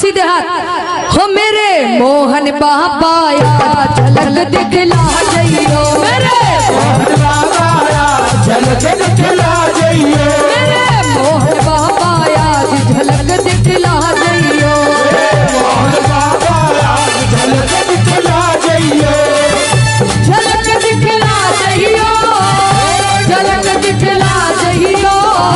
सीधे हाथ हो मेरे मोहन बाबा यार झलक दिखला जइयो मेरे मोहन बाबा यार झलक दिखला जइयो मेरे मोहन बाबा यार झलक दिखला जइयो मोहन बाबा यार झलक दिखला जइयो झलक दिखला जइयो झलक दिखला जइयो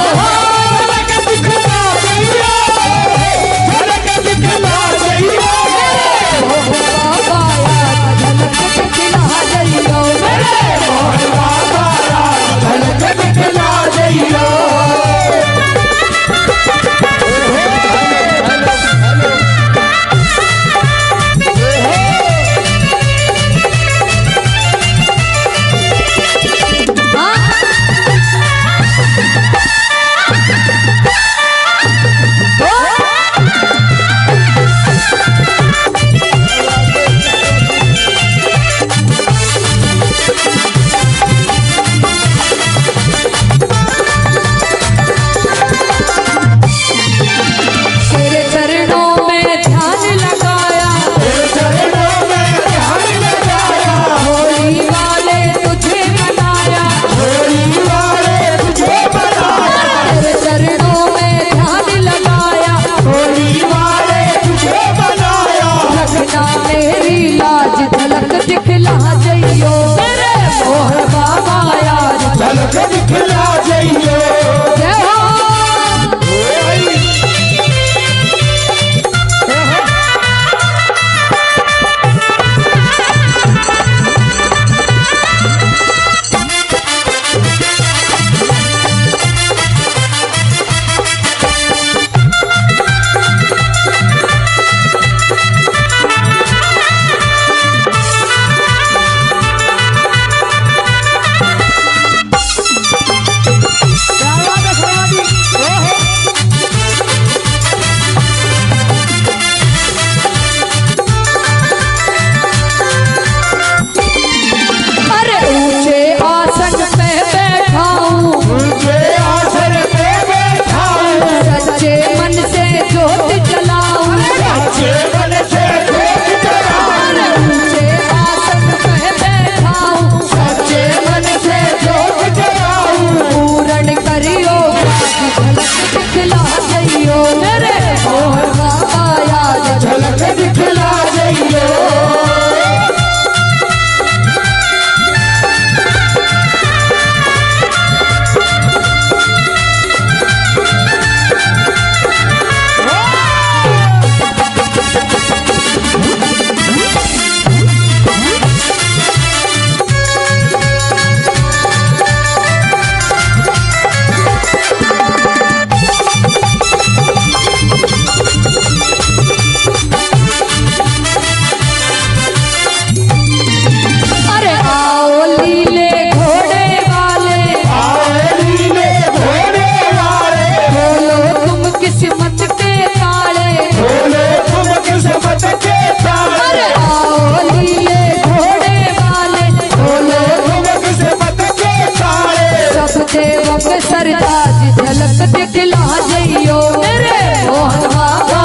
सरताज झलक दिखला जइयो मेरे मोहन बाबा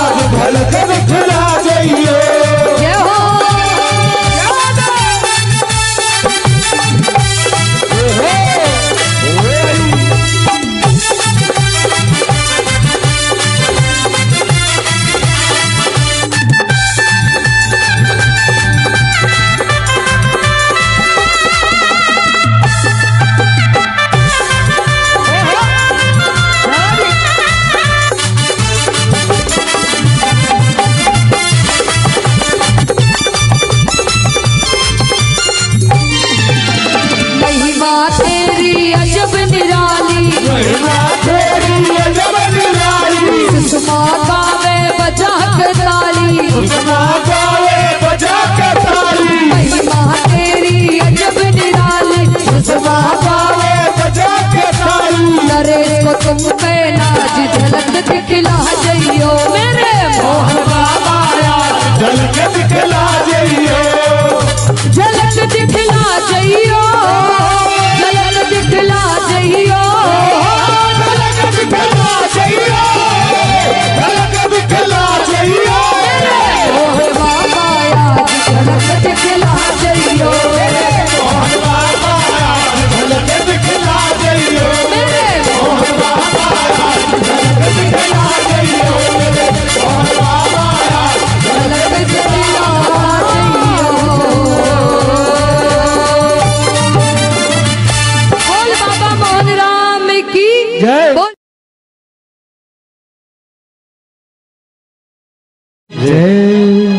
झलक दिखला जइयो जय हो तुम पे नाज झलक दिखला जइयो मेरे मोहन बाबा झलक दिखला जइयो झलक दिखला जइयो झलक दिखला जइयो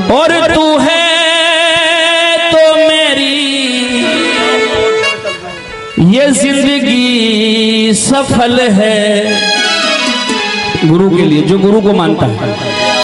और तू है तो मेरी ये जिंदगी सफल है। गुरु के लिए, जो गुरु को मानता है।